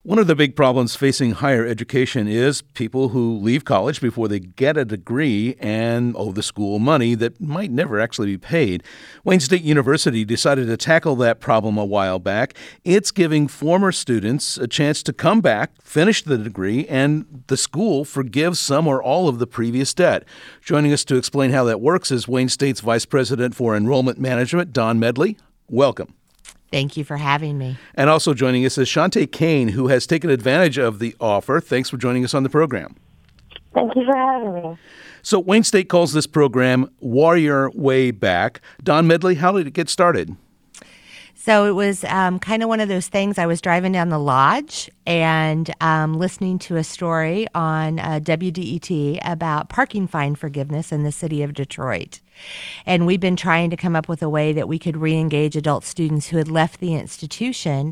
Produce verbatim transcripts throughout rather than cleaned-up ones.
One of the big problems facing higher education is people who leave college before they get a degree and owe the school money that might never actually be paid. Wayne State University decided to tackle that problem a while back. It's giving former students a chance to come back, finish the degree, and the school forgives some or all of the previous debt. Joining us to explain how that works is Wayne State's Vice President for Enrollment Management, Dawn Medley. Welcome. Thank you for having me. And also joining us is Shante Kane, who has taken advantage of the offer. Thanks for joining us on the program. Thank you for having me. So Wayne State calls this program Warrior Way Back. Dawn Medley, how did it get started? So it was um, kind of one of those things. I was driving down the lodge and um, listening to a story on uh, W D E T about parking fine forgiveness in the city of Detroit. And we've been trying to come up with a way that we could re-engage adult students who had left the institution.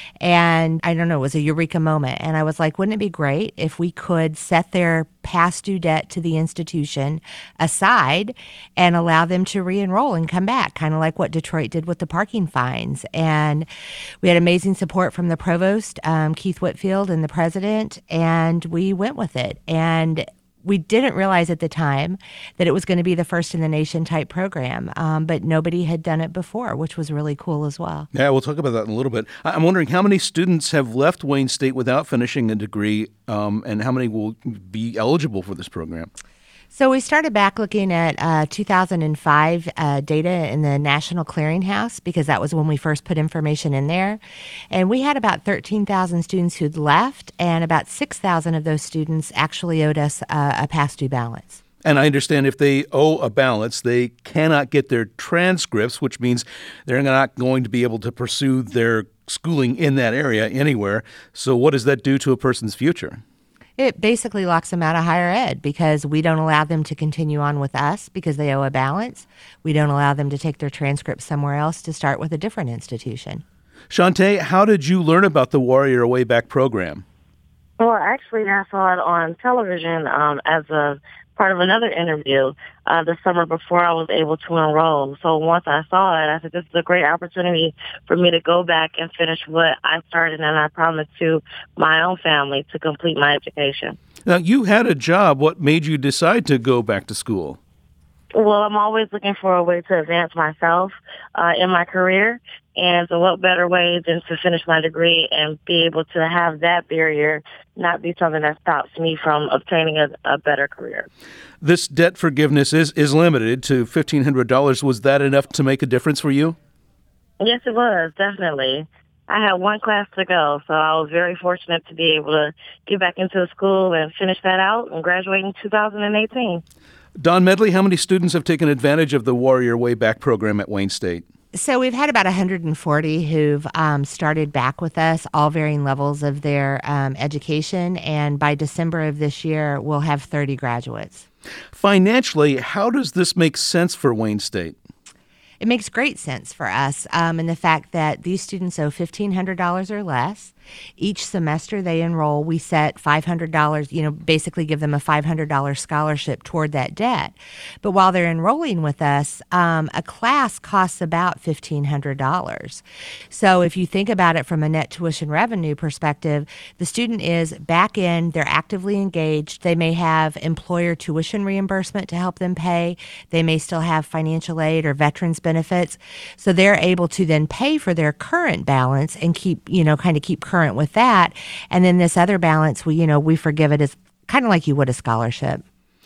And I don't know, it was a eureka moment. And I was like, wouldn't it be great if we could set their past due debt to the institution aside and allow them to re-enroll and come back, kind of like what Detroit did with the parking fines. And we had amazing support from the provost, um, Keith Whitfield, and the president, and we went with it. And we didn't realize at the time that it was going to be the first in the nation type program, um, but nobody had done it before, which was really cool as well. Yeah, we'll talk about that in a little bit. I'm wondering how many students have left Wayne State without finishing a degree, um, and how many will be eligible for this program? So we started back looking at uh, two thousand five uh, data in the National Clearinghouse, because that was when we first put information in there. And we had about thirteen thousand students who'd left, and about six thousand of those students actually owed us uh, a past due balance. And I understand if they owe a balance, they cannot get their transcripts, which means they're not going to be able to pursue their schooling in that area anywhere. So what does that do to a person's future? It basically locks them out of higher ed because we don't allow them to continue on with us because they owe a balance. We don't allow them to take their transcripts somewhere else to start with a different institution. Shante, how did you learn about the Warrior Way Back program? Well, actually, I saw it on television um, as a part of another interview uh, the summer before I was able to enroll. So once I saw it, I said, this is a great opportunity for me to go back and finish what I started, and I promised to my own family to complete my education. Now, you had a job. What made you decide to go back to school? Well, I'm always looking for a way to advance myself uh, in my career. And so what better way than to finish my degree and be able to have that barrier not be something that stops me from obtaining a, a better career. This debt forgiveness is, is limited to fifteen hundred dollars. Was that enough to make a difference for you? Yes, it was, definitely. I had one class to go, so I was very fortunate to be able to get back into the school and finish that out and graduate in two thousand eighteen. Dawn Medley, how many students have taken advantage of the Warrior Way Back program at Wayne State? So we've had about one hundred forty who've um, started back with us, all varying levels of their um, education. And by December of this year, we'll have thirty graduates. Financially, how does this make sense for Wayne State? It makes great sense for us um, in the fact that these students owe fifteen hundred dollars or less. Each semester they enroll, we set five hundred dollars, you know, basically give them a five hundred dollars scholarship toward that debt. But while they're enrolling with us, um, a class costs about fifteen hundred dollars. So if you think about it from a net tuition revenue perspective, the student is back in, they're actively engaged. They may have employer tuition reimbursement to help them pay. They may still have financial aid or veterans benefits. So they're able to then pay for their current balance and keep, you know, kind of keep current with that. And then this other balance, we, you know, we forgive it as kind of like you would a scholarship.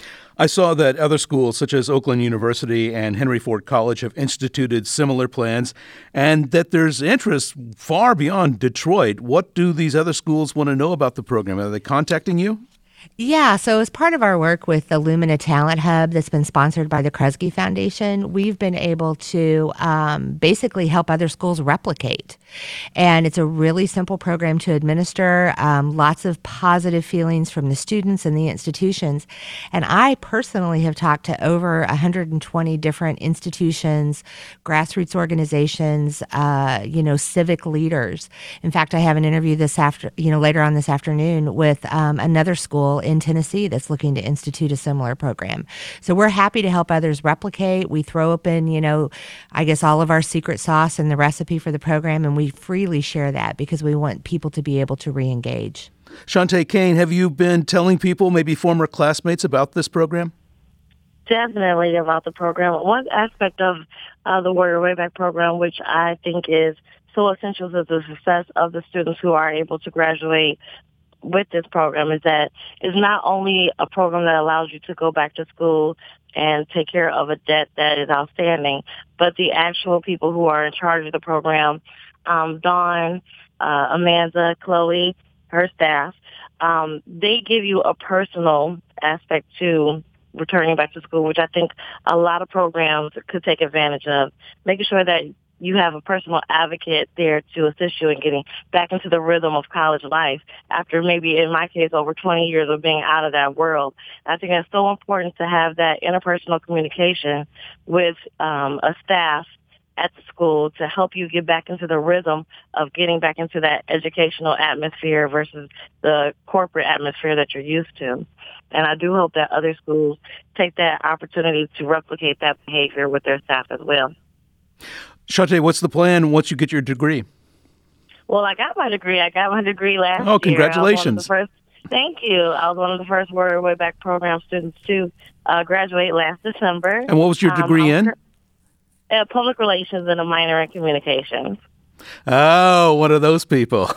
I saw that other schools such as Oakland University and Henry Ford College have instituted similar plans, and that there's interest far beyond Detroit. What do these other schools want to know about the program? Are they contacting you? Yeah, so as part of our work with the Lumina Talent Hub that's been sponsored by the Kresge Foundation, we've been able to um, basically help other schools replicate. And it's a really simple program to administer, um, lots of positive feelings from the students and the institutions. And I personally have talked to over one hundred twenty different institutions, grassroots organizations, uh, you know, civic leaders. In fact, I have an interview this after, you know, later on this afternoon with um, another school school in Tennessee that's looking to institute a similar program. So we're happy to help others replicate. We throw open, you know, I guess all of our secret sauce and the recipe for the program, and we freely share that because we want people to be able to re-engage. Shantae Kane, have you been telling people, maybe former classmates, about this program? Definitely about the program. One aspect of uh, the Warrior Way Back program, which I think is so essential to the success of the students who are able to graduate with this program, is that it's not only a program that allows you to go back to school and take care of a debt that is outstanding, but the actual people who are in charge of the program, um, Dawn, uh, Amanda, Chloe, her staff, um, they give you a personal aspect to returning back to school, which I think a lot of programs could take advantage of, making sure that you have a personal advocate there to assist you in getting back into the rhythm of college life after maybe, in my case, over twenty years of being out of that world. I think it's so important to have that interpersonal communication with um, a staff at the school to help you get back into the rhythm of getting back into that educational atmosphere versus the corporate atmosphere that you're used to. And I do hope that other schools take that opportunity to replicate that behavior with their staff as well. Shantae, what's the plan once you get your degree? Well, I got my degree. I got my degree last year. Oh, congratulations. First, thank you. I was one of the first Warrior Way Back program students to uh, graduate last December. And what was your degree um, in? Uh, public relations and a minor in communications. Oh, one of those people.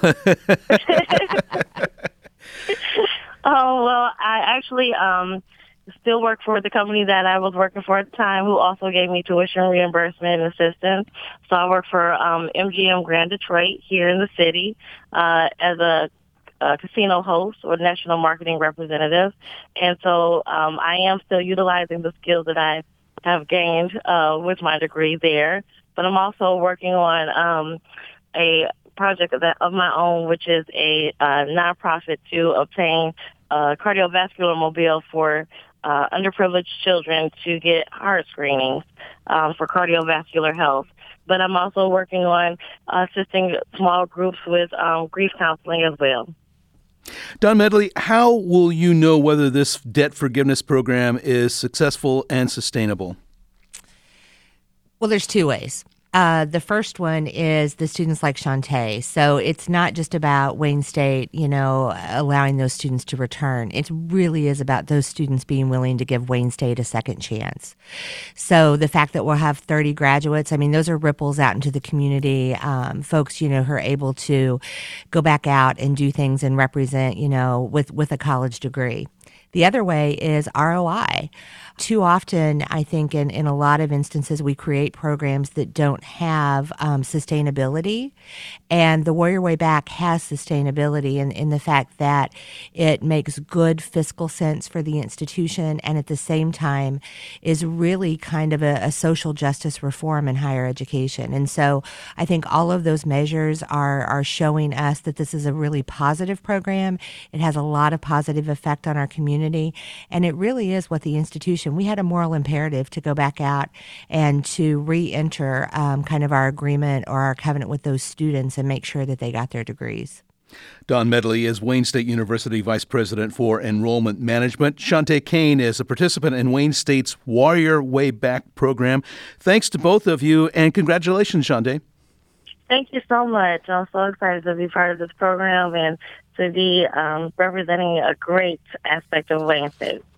Oh, well, I actually um, still work for the company that I was working for at the time, who also gave me tuition reimbursement and assistance. So I work for um, M G M Grand Detroit here in the city uh, as a, a casino host or national marketing representative. And so um, I am still utilizing the skills that I have gained uh, with my degree there. But I'm also working on um, a project of, that, of my own, which is a uh, nonprofit to obtain a cardiovascular mobile for uh, underprivileged children to get heart screenings um, for cardiovascular health. But I'm also working on assisting small groups with um, grief counseling as well. Dawn Medley, how will you know whether this debt forgiveness program is successful and sustainable? Well, there's two ways. Uh, the first one is the students like Shantae. So it's not just about Wayne State, you know, allowing those students to return. It really is about those students being willing to give Wayne State a second chance. So the fact that we'll have thirty graduates, I mean, those are ripples out into the community. Um, folks, you know, who are able to go back out and do things and represent, you know, with, with a college degree. The other way is R O I. Too often, I think in, in a lot of instances, we create programs that don't have um, sustainability. And the Warrior Way Back has sustainability in, in the fact that it makes good fiscal sense for the institution and at the same time is really kind of a, a social justice reform in higher education. And so I think all of those measures are, are showing us that this is a really positive program. It has a lot of positive effect on our community. And it really is what the institution, we had a moral imperative to go back out and to re-enter um, kind of our agreement or our covenant with those students and make sure that they got their degrees. Dawn Medley is Wayne State University Vice President for Enrollment Management. Shantae Kane is a participant in Wayne State's Warrior Way Back program. Thanks to both of you, and congratulations, Shantae. Thank you so much. I'm so excited to be part of this program and to be um, representing a great aspect of Wayne State.